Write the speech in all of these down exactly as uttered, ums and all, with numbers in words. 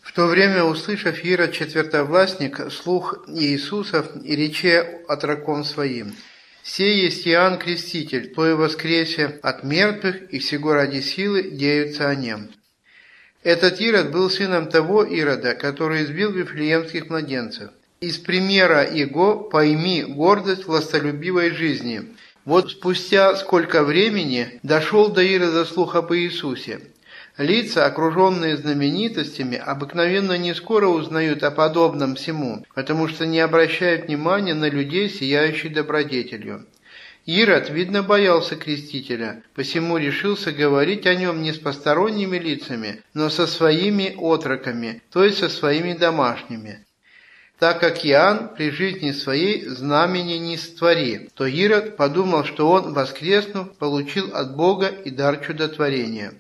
В то время, услышав Ирод четвертовластник слух Иисусов и рече отроком своим: «Сей есть Иоанн Креститель, то и воскресе от мертвых, и всего ради силы деются о нем». Этот Ирод был сыном того Ирода, который избил вифлеемских младенцев. Из примера его пойми гордость властолюбивой жизни. Вот спустя сколько времени дошел до Ирода слух об Иисусе. Лица, окруженные знаменитостями, обыкновенно не скоро узнают о подобном всему, потому что не обращают внимания на людей, сияющих добродетелью. Ирод, видно, боялся Крестителя, посему решился говорить о нем не с посторонними лицами, но со своими отроками, то есть со своими домашними. Так как Иоанн при жизни своей знамени не створи, то Ирод подумал, что он, воскреснув, получил от Бога и дар чудотворения.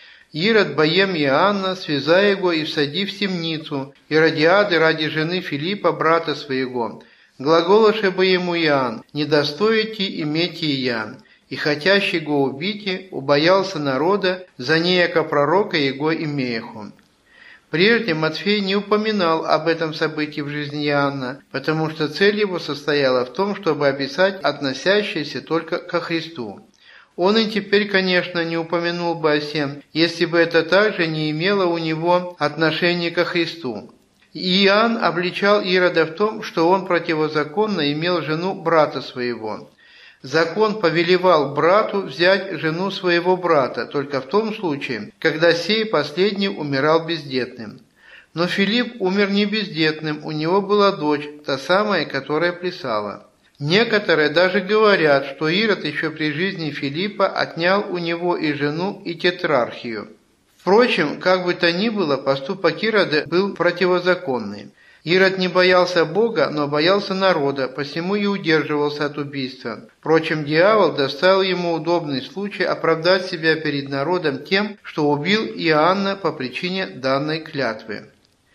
Ирод, боем Иоанна, связая его и всадив в темницу, Иродиады ради жены Филиппа, брата своего, глаголоше бы ему Иоанн: «Не достоите иметь и я», и хотящий го убить, убоялся народа, за неяко пророка его имееху. Прежде Матфей не упоминал об этом событии в жизни Иоанна, потому что цель его состояла в том, чтобы описать относящееся только ко Христу. Он и теперь, конечно, не упомянул бы о сем, если бы это также не имело у него отношения ко Христу. Иоанн обличал Ирода в том, что он противозаконно имел жену брата своего. Закон повелевал брату взять жену своего брата только в том случае, когда сей последний умирал бездетным. Но Филипп умер не бездетным, у него была дочь, та самая, которая плясала. Некоторые даже говорят, что Ирод еще при жизни Филиппа отнял у него и жену, и тетрархию. Впрочем, как бы то ни было, поступок Ирода был противозаконный. Ирод не боялся Бога, но боялся народа, посему и удерживался от убийства. Впрочем, дьявол доставил ему удобный случай оправдать себя перед народом тем, что убил Иоанна по причине данной клятвы.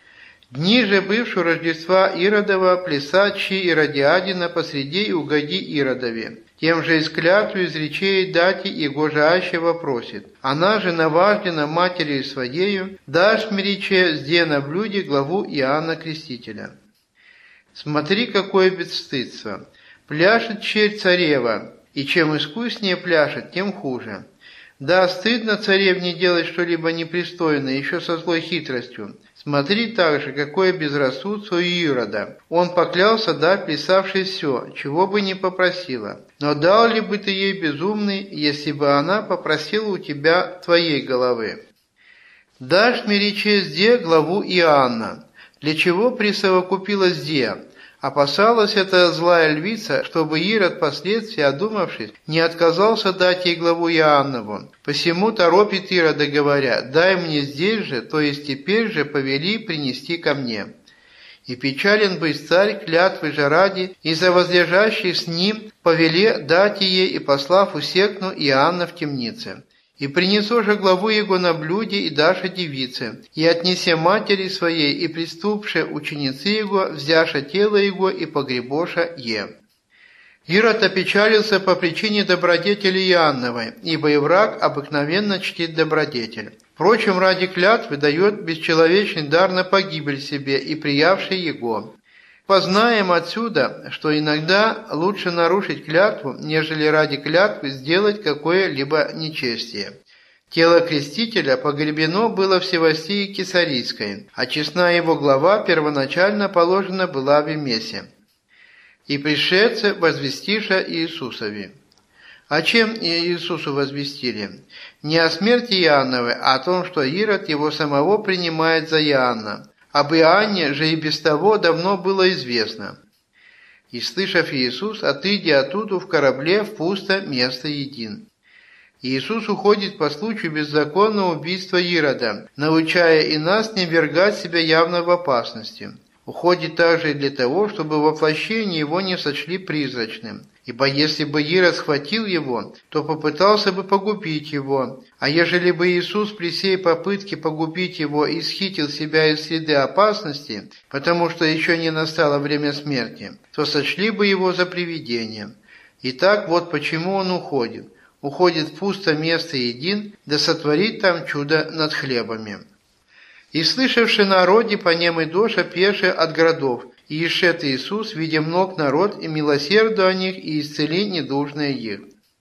Дни же бывшего Рождества Иродова плясачи Иродиадина посреди и угоди Иродове. Тем же из клятвы изречей дати его же аще вопросит. Она же наваждена матерью своею, дашь мириче сде на блюде главу Иоанна Крестителя. Смотри, какое бесстыдство. Пляшет черь царева, и чем искуснее пляшет, тем хуже. Да, стыдно царевне делать что-либо непристойное, еще со злой хитростью. Смотри также, какое безрассудство у Ирода. Он поклялся дать плясавшей все, чего бы ни попросила. Но дал ли бы ты ей, безумный, если бы она попросила у тебя твоей головы? Дашь мириче сде главу Иоанна. Для чего присовокупила сде? Опасалась эта злая львица, чтобы Ирод, впоследствии одумавшись, не отказался дать ей главу Иоаннову. Посему торопит Ирода, говоря: «Дай мне здесь же, то есть теперь же, повели принести ко мне». И печален быть царь, клятвы же ради, и за возлежащий с ним повеле дать ей, и послав усекну Иоанна в темнице. И принесу же главу его на блюде и даше девице, и отнесе матери своей, и приступше ученицы его, взяша тело его и погребоша е». Ирод опечалился по причине добродетели Иоанновой, ибо и враг обыкновенно чтит добродетель. Впрочем, ради клятвы дает бесчеловечный дар на погибель себе и приявший его. Познаем отсюда, что иногда лучше нарушить клятву, нежели ради клятвы сделать какое-либо нечестие. Тело Крестителя погребено было в Севастии Кесарийской, а честная его глава первоначально положена была в Эмесе. И пришедшие возвестиша Иисусови. О чем Иисусу возвестили? Не о смерти Иоанновой, а о том, что Ирод его самого принимает за Иоанна. Об Иоанне же и без того давно было известно. И, слышав Иисус, отыди оттуда в корабле в пусто место един. Иисус уходит по случаю беззаконного убийства Ирода, научая и нас не ввергать себя явно в опасности. Уходит также и для того, чтобы воплощение его не сочли призрачным. Ибо если бы Ирод схватил его, то попытался бы погубить его, а ежели бы Иисус при сей попытке погубить его исхитил себя из среды опасности, потому что еще не настало время смерти, то сочли бы его за привидение. Итак, вот почему он уходит. Уходит в пусто место един, да сотворит там чудо над хлебами. И слышавши народе по нем и доша пеше от городов, и ишет Иисус, видя мног народ, и милосерду о них, и исцели недужные их.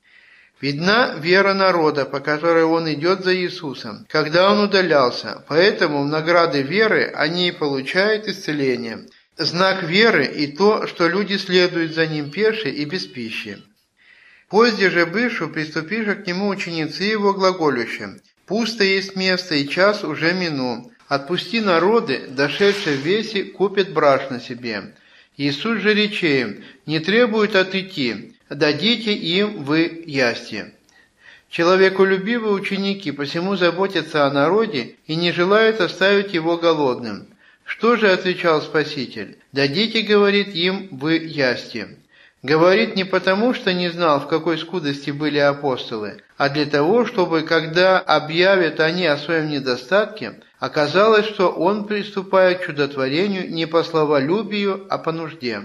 Видна вера народа, по которой он идет за Иисусом, когда он удалялся, поэтому в награды веры они и получают исцеление. Знак веры и то, что люди следуют за ним пеше и без пищи. Позже же бывшу, приступивши к нему ученицы его глаголющим: «Пусто есть место, и час уже минул. Отпусти народы, дошедшие в веси, купят брашно себе». Иисус же рече им: «Не требует отойти, дадите им вы ясти». Человеколюбивые ученики посему заботятся о народе и не желают оставить его голодным. Что же отвечал Спаситель? «Дадите, говорит, им вы ясти». Говорит не потому, что не знал, в какой скудости были апостолы, а для того, чтобы, когда объявят они о своем недостатке, оказалось, что он приступает к чудотворению не по словолюбию, а по нужде.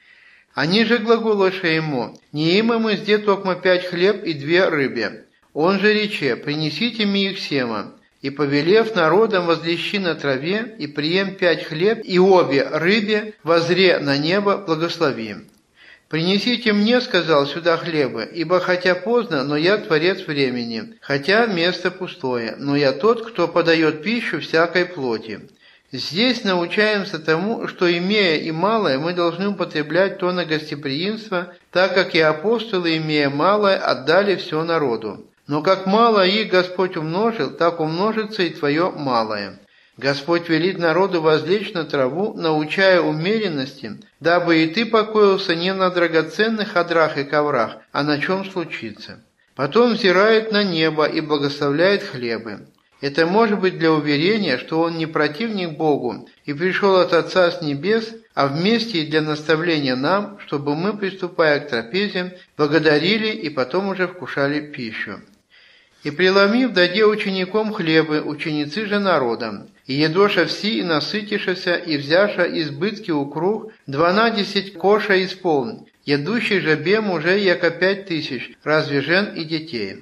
Они же глаголоша ему: «Не имем мы сде токмо пять хлеб и две рыбе». Он же рече: «Принесите мне их сема». И, повелев народом, возлещи на траве, и прием пять хлеб, и обе рыбе, возре на небо, благослови. «Принесите мне, — сказал, — сюда хлеба, ибо хотя поздно, но я творец времени, хотя место пустое, но я тот, кто подает пищу всякой плоти». Здесь научаемся тому, что, имея и малое, мы должны употреблять то на гостеприимство, так как и апостолы, имея малое, отдали все народу. Но как мало их Господь умножил, так умножится и твое малое. Господь велит народу возлечь на траву, научая умеренности, дабы и ты покоился не на драгоценных одрах и коврах, а на чем случится. Потом взирает на небо и благословляет хлебы. Это может быть для уверения, что он не противник Богу и пришел от Отца с небес, а вместе и для наставления нам, чтобы мы, приступая к трапезе, благодарили и потом уже вкушали пищу. «И преломив, даде ученикам хлебы, ученицы же народом, и едоша все, и насытишася, и взяша избытки укруг, дванадесять коша исполн, едущий же бем уже яко пять тысяч, разве жен и детей».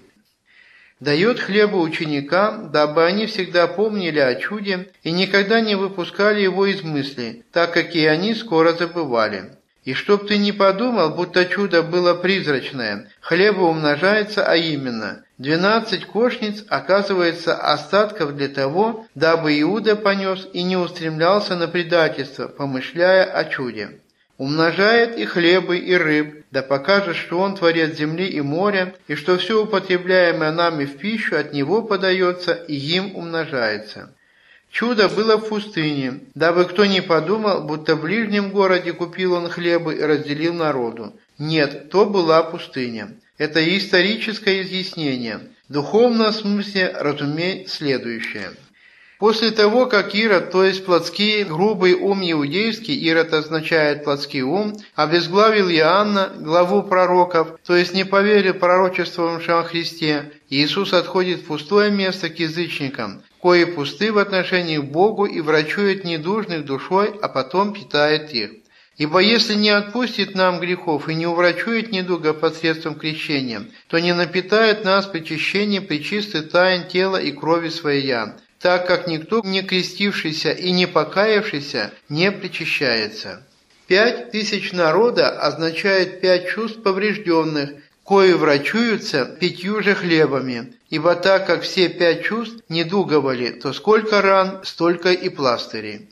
Дает хлеба ученикам, дабы они всегда помнили о чуде и никогда не выпускали его из мысли, так как и они скоро забывали. И чтоб ты не подумал, будто чудо было призрачное, хлеба умножается, а именно, двенадцать кошниц оказывается остатков для того, дабы Иуда понес и не устремлялся на предательство, помышляя о чуде. Умножает и хлебы, и рыб, да покажет, что он творец земли и моря, и что все употребляемое нами в пищу от него подается и им умножается. Чудо было в пустыне, дабы кто не подумал, будто в ближнем городе купил он хлебы и разделил народу. Нет, то была пустыня. Это историческое изъяснение. В духовном смысле разумей следующее. После того, как Ирод, то есть плотский, грубый ум иудейский, Ирод означает плотский ум, обезглавил Иоанна, главу пророков, то есть не поверил пророчествам о Христе, Иисус отходит в пустое место к язычникам, кои пусты в отношении к Богу и врачует недужных душой, а потом питает их. Ибо если не отпустит нам грехов и не уврачует недуга посредством крещения, то не напитает нас причащением пречистой тайн тела и крови своя, так как никто, не крестившийся и не покаявшийся, не причащается. Пять тысяч народа означает пять чувств поврежденных, кои врачуются пятью же хлебами, ибо так как все пять чувств недуговали, то сколько ран, столько и пластырей.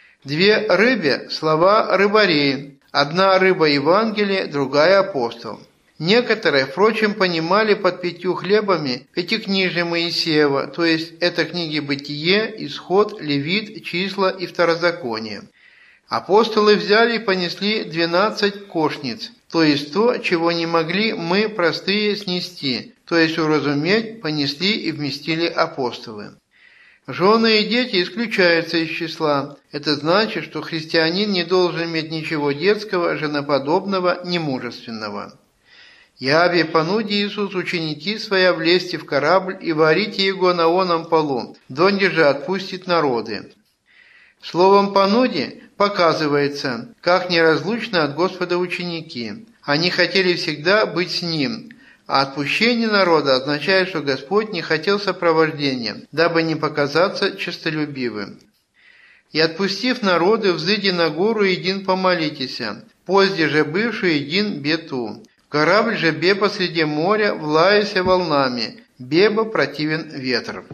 Две рыбе – слова рыбарей, одна рыба Евангелие, другая апостол. Некоторые, впрочем, понимали под пятью хлебами пятикнижие Моисеева, то есть это книги Бытие, Исход, Левит, Числа и Второзаконие. Апостолы взяли и понесли двенадцать кошниц, то есть то, чего не могли мы, простые, снести, то есть уразуметь, понесли и вместили апостолы. Жены и дети исключаются из числа. Это значит, что христианин не должен иметь ничего детского, женоподобного, немужественного. «Яви понуди Иисус ученики своя влезьте в корабль и варите его на оном полу, донде же отпустит народы». Словом «понуди» показывается, как неразлучны от Господа ученики. Они хотели всегда быть с Ним. А отпущение народа означает, что Господь не хотел сопровождения, дабы не показаться честолюбивым. «И отпустив народы, взыди на гору, един помолитеся, позде же бывшую един бету. Корабль же бе посреди моря, влаяся волнами, беба противен ветр».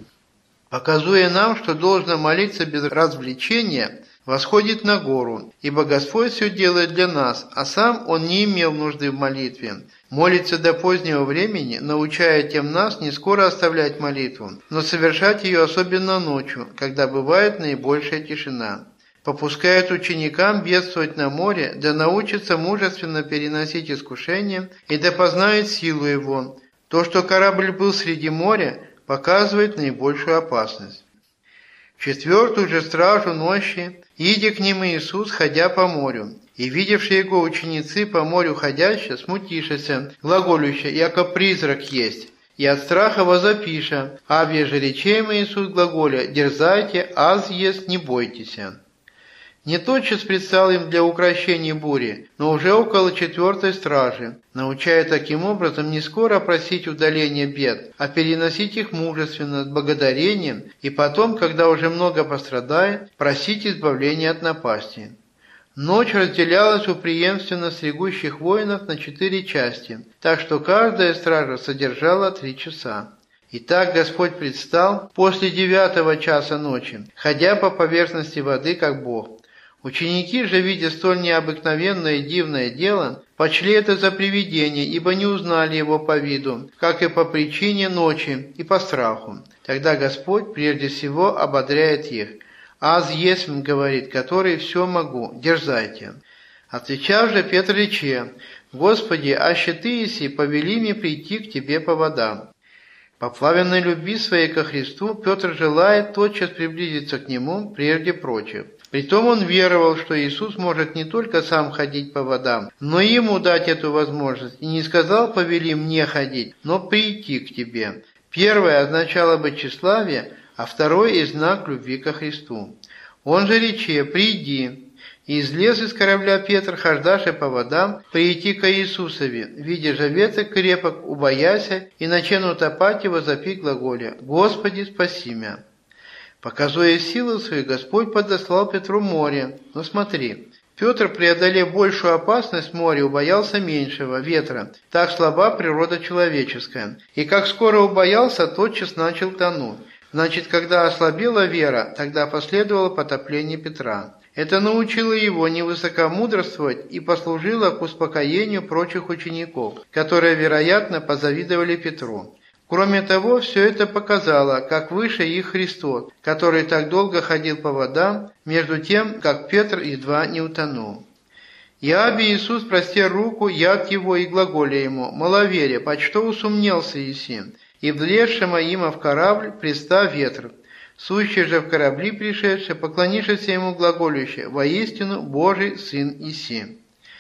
Показуя нам, что должно молиться без развлечения, восходит на гору, ибо Господь все делает для нас, а сам Он не имел нужды в молитве. Молится до позднего времени, научая тем нас не скоро оставлять молитву, но совершать ее особенно ночью, когда бывает наибольшая тишина. Попускает ученикам бедствовать на море, да научится мужественно переносить искушения и да познает силу его. То, что корабль был среди моря, показывает наибольшую опасность. Четвертую же стражу ночи, иди к ним Иисус, ходя по морю. И видевшие его ученицы по морю ходящие, смутишися, глаголющие, яко призрак есть, и от страха возопиша, аве же речем Иисус глаголя, дерзайте, аз есть, не бойтеся. Не тотчас предстал им для укрощения бури, но уже около четвертой стражи, научая таким образом не скоро просить удаления бед, а переносить их мужественно, с благодарением, и потом, когда уже много пострадает, просить избавления от напасти. Ночь разделялась у преемственно стригущих воинов на четыре части, так что каждая стража содержала три часа. Итак, Господь предстал после девятого часа ночи, ходя по поверхности воды, как Бог. Ученики же, видя столь необыкновенное и дивное дело, почли это за привидение, ибо не узнали его по виду, как и по причине ночи и по страху. Тогда Господь прежде всего ободряет их. «Аз есмь, — говорит, — который все могу, дерзайте». Отвечав же Петр рече: «Господи, аще Ты еси, повели мне прийти к Тебе по водам». По пламенной любви своей ко Христу Петр желает тотчас приблизиться к Нему прежде прочих. Притом он веровал, что Иисус может не только сам ходить по водам, но и ему дать эту возможность, и не сказал «повели мне ходить», но «прийти к Тебе». Первое означало бы тщеславие, а второе и знак любви ко Христу. Он же рече: «Приди». И излез из корабля Петр, хождаше по водам, прийти ко Иисусове, видя же веток крепок, убояся, и начен утопать его, запи глаголе: «Господи, спаси мя». Показуя силу свою, Господь подослал Петру море. Но смотри, Петр, преодолев большую опасность моря, убоялся меньшего, ветра. Так слаба природа человеческая. И как скоро убоялся, тотчас начал тонуть. Значит, когда ослабела вера, тогда последовало потопление Петра. Это научило его не высокомудрствовать и послужило к успокоению прочих учеников, которые, вероятно, позавидовали Петру. Кроме того, все это показало, как выше их Христос, который так долго ходил по водам, между тем, как Петр едва не утонул. «Яби Иисус, простер руку, яд его и глаголя ему: маловерие, почто усомнился еси, и влезши моима в корабль, пристав ветр. Сущий же в корабли пришедший, поклонившийся ему глаголюще: воистину Божий Сын иси».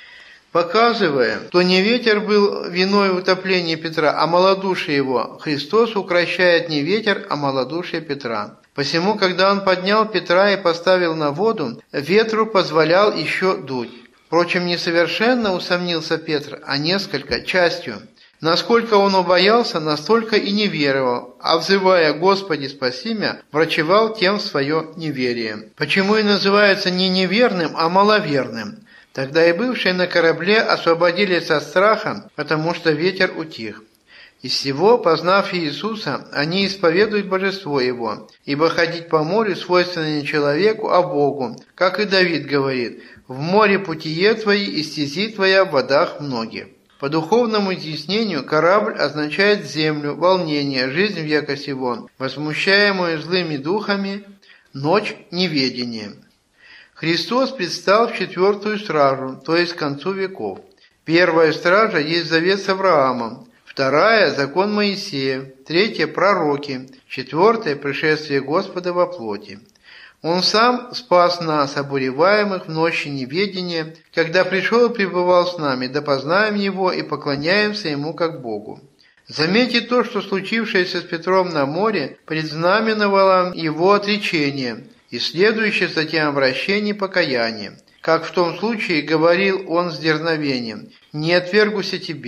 Показывая, что не ветер был виной утопления Петра, а малодушие его, Христос укращает не ветер, а малодушие Петра. Посему, когда он поднял Петра и поставил на воду, ветру позволял еще дуть. Впрочем, не совершенно усомнился Петр, а несколько, частью. Насколько он убоялся, настолько и не веровал, а взывая «Господи, спаси мя», врачевал тем свое неверие. Почему и называется не неверным, а маловерным? Тогда и бывшие на корабле освободились от страха, потому что ветер утих. Из всего, познав Иисуса, они исповедуют божество Его, ибо ходить по морю свойственно не человеку, а Богу, как и Давид говорит: «В море путие твои и стези твоя в водах многих». По духовному изъяснению корабль означает землю, волнение, жизнь века сего, возмущаемую злыми духами, ночь неведение. Христос предстал в четвертую стражу, то есть к концу веков. Первая стража есть завет с Авраамом, вторая – закон Моисея, третья – пророки, четвертая – пришествие Господа во плоти. Он сам спас нас, обуреваемых в ночи неведения, когда пришел и пребывал с нами, да познаем Его и поклоняемся Ему как Богу. Заметьте то, что случившееся с Петром на море предзнаменовало его отречение и следующее затем обращение и покаяние. Как в том случае говорил он с дерзновением: «Не отвергуся тебе».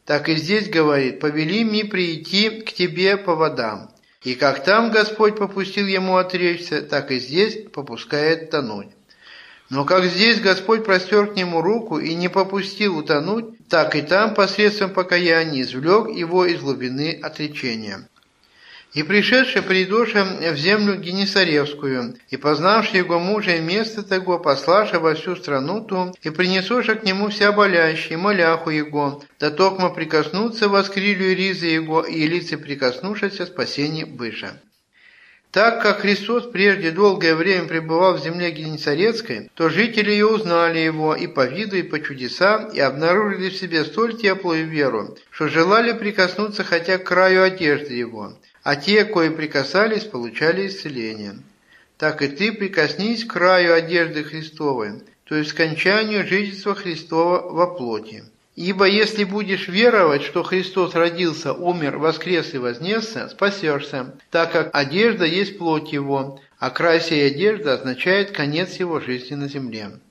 так и здесь говорит: «Повели мне прийти к тебе по водам». И как там Господь попустил ему отречься, так и здесь попускает тонуть. Но как здесь Господь простер к нему руку и не попустил утонуть, так и там посредством покаяния извлек его из глубины отречения. И пришедший придоша в землю Генесаревскую, и познавший его мужа и место того, послаша во всю страну ту, и принесоша к нему вся болящие, моляху его, да токмо прикоснуться воскрилью ризы его, и лице прикоснувшися спасение быша. Так как Христос прежде долгое время пребывал в земле Генесарецкой, то жители ее узнали его и по виду, и по чудесам, и обнаружили в себе столь теплую веру, что желали прикоснуться хотя к краю одежды его, а те, кои прикасались, получали исцеление. Так и ты прикоснись к краю одежды Христовой, то есть к скончанию жительства Христова во плоти. Ибо если будешь веровать, что Христос родился, умер, воскрес и вознесся, спасешься, так как одежда есть плоть Его, а край сей одежды означает конец Его жизни на земле.